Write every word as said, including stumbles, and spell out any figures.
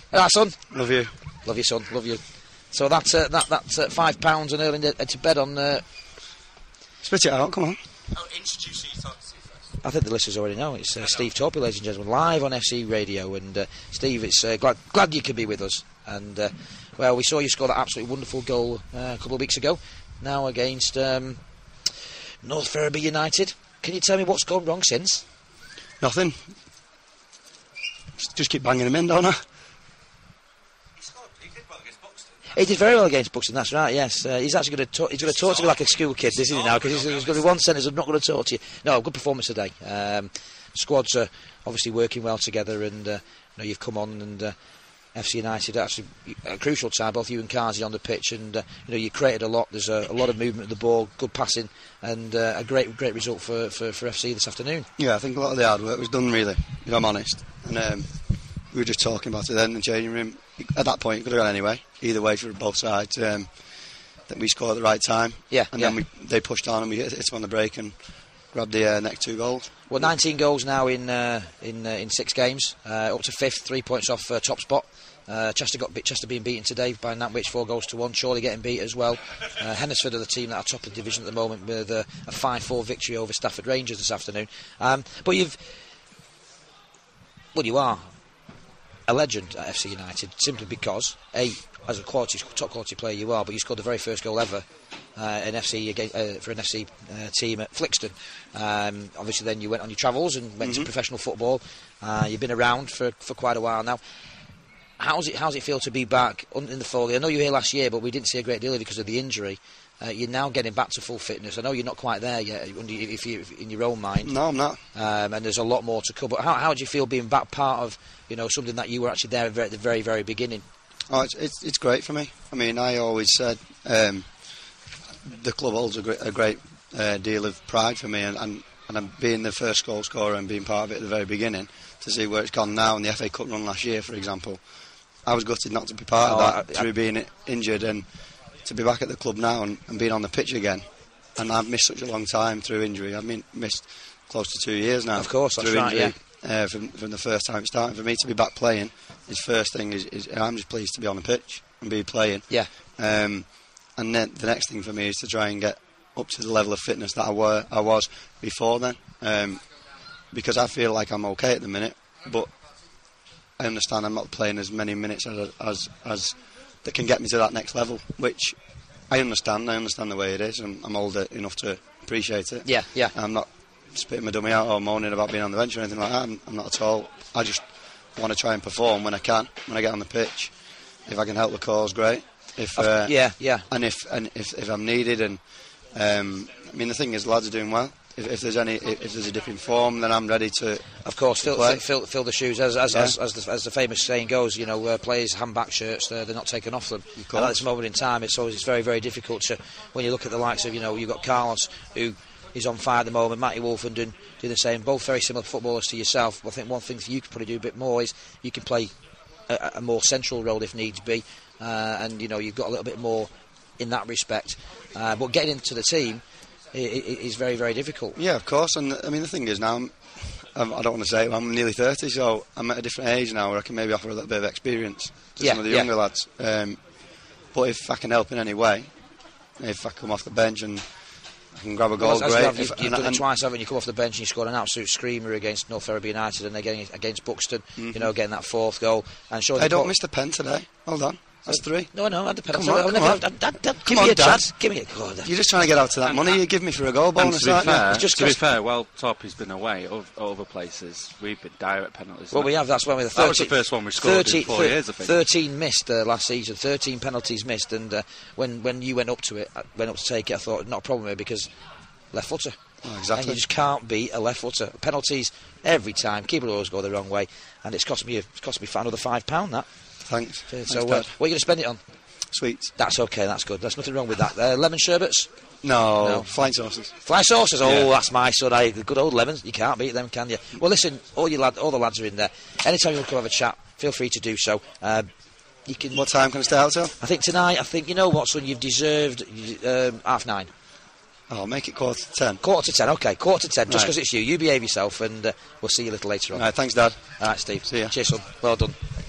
All right, son. Love you. Love you, son. Love you. So that's uh, that that's uh, five pounds and Erling to, to bed on. Uh, Spit it out. Come on. Oh, introduce who you talk to first. I think the listeners already know. It's uh, Steve Torpey, ladies and gentlemen, live on F C Radio. And uh, Steve, it's uh, glad glad you could be with us. And uh, well, we saw you score that absolutely wonderful goal uh, a couple of weeks ago. Now against um, North Ferriby United. Can you tell me what's gone wrong since? Nothing. Just keep banging him in, don't I? He scored. He did well against Buxton. He did very well against Buxton. That's right. Yes, uh, he's actually going to talk. He's going to talk to me like a school kid, isn't he now? Because there's going to be one sentence I'm not going to talk to you. No, good performance today. Um, squads are obviously working well together, and uh, you know, you've come on and. Uh, F C United actually a crucial time, both you and Kazi on the pitch, and uh, you know you created a lot. There's a, a lot of movement of the ball, good passing, and uh, a great great result for, for, for F C this afternoon. Yeah, I think a lot of the hard work was done, really, if I'm honest. And um, we were just talking about it then in the changing room. At that point, it could have gone anyway, either way for both sides. Um, I think we scored at the right time, yeah, and yeah. then we, they pushed on and we hit, hit them on the break and grabbed the uh, next two goals. Well, nineteen goals now in uh, in uh, in six games, uh, up to fifth, three points off uh, top spot. Uh, Chester got Chester being beaten today by Nantwich, four goals to one. Chorley getting beat as well. Uh, Hennesford are the team that are top of the division at the moment with uh, a five four victory over Stafford Rangers this afternoon. Um, but you've, well, you are a legend at F C United simply because a as a quality top quality player you are, but you scored the very first goal ever uh, in F C against, uh, for an F C uh, team at Flixton. Um, obviously, then you went on your travels and went mm-hmm. to professional football. Uh, you've been around for for quite a while now. How's it, how's it feel to be back in the fold? I know you were here last year, but we didn't see a great deal of it because of the injury. Uh, you're now getting back to full fitness. I know you're not quite there yet, if you in your own mind. No, I'm not. Um, and there's a lot more to come. But how, how do you feel being back part of, you know, something that you were actually there at the very, very beginning? Oh, it's it's, it's great for me. I mean, I always said um, the club holds a great, a great uh, deal of pride for me, and, and and I'm being the first goal scorer and being part of it at the very beginning. To see where it's gone now in the F A Cup run last year, for example. I was gutted not to be part oh, of that I, I, through being injured, and to be back at the club now and, and being on the pitch again. And I've missed such a long time through injury. I've been, missed close to two years now. Of course, that's through right, injury, yeah. Uh, from, from the first time starting. For me to be back playing, his first thing is, is I'm just pleased to be on the pitch and be playing. Yeah. Um, and then the next thing for me is to try and get up to the level of fitness that I, were, I was before then. Um, because I feel like I'm okay at the minute, but I understand I'm not playing as many minutes as, as as that can get me to that next level, which I understand. I understand the way it is, and I'm older enough to appreciate it. Yeah, yeah. I'm not spitting my dummy out or moaning about being on the bench or anything like that. I'm, I'm not at all. I just want to try and perform when I can, when I get on the pitch. If I can help the cause, great. If uh, yeah, yeah. And if and if, if I'm needed, and um, I mean the thing is, the lads are doing well. If, if there's any, if, if there's a dip in form, then I'm ready to. Of course, fill, play. fill, fill the shoes. As as, yeah. as, as, the, as the famous saying goes, you know, uh, players handback shirts, they're, they're not taking off them. Of And at this moment in time, it's always it's very very difficult to when you look at the likes of, you know, you've got Carlos who is on fire at the moment, Matty Wolfenden do, do the same. Both very similar footballers to yourself. I think one thing you could probably do a bit more is you can play a, a more central role if needs be, uh, and you know you've got a little bit more in that respect. Uh, but getting into the team is very, very difficult. Yeah, of course. And I mean, the thing is now, I'm, I'm, I don't want to say it, I'm nearly thirty, so I'm at a different age now where I can maybe offer a little bit of experience to yeah, some of the yeah. younger lads. Um, but if I can help in any way, if I come off the bench and I can grab a goal, well, as great. You have, you've if, you've and, done and it twice, haven't you? You come off the bench and you scored an absolute screamer against North Ferriby United, and again against Buxton. Mm-hmm. You know, getting that fourth goal. And sure, I don't miss the pen today. Hold on. That's three. No, no, I had the penalty. Come on, I'll come never, on. I'll, I'll, I'll, Come give on, me a Dad. chance. Give me a God. You're just trying to get out to that and, money and, you give me for a goal bonus, to be aren't fair, you? Just to be fair, while Torpey's been away at other places, we've been direct penalties. Well, we have. That's when we the thirteen, that was the first one we scored thirteen, in four thirteen, years, I think. thirteen missed uh, last season. Thirteen penalties missed, and uh, when when you went up to it, I went up to take it. I thought not a problem here because left footer. Oh, exactly. And you just can't beat a left footer. Penalties every time. Keeper will always go the wrong way, and it's cost me it's cost me another five pound. That. Thanks. So, Thanks, uh, what are you going to spend it on? Sweets. That's okay. That's good. There's nothing wrong with that. Uh, lemon sherbets. No, No. flying sauces. Fly sauces. Oh, Yeah. that's my son. I the good old lemons. You can't beat them, can you? Well, listen, all you lad, all the lads are in there. Anytime you want to come have a chat, feel free to do so. Uh, you can. What time can I stay out till? I think tonight. I think you know what, son. You've deserved um, half nine. Oh, make it quarter to ten. Quarter to ten. Okay, quarter to ten. Just Right. because it's you. You behave yourself, and uh, we'll see you a little later on. All right, thanks, Dad. All right, Steve. See ya. Cheers, son. Well done.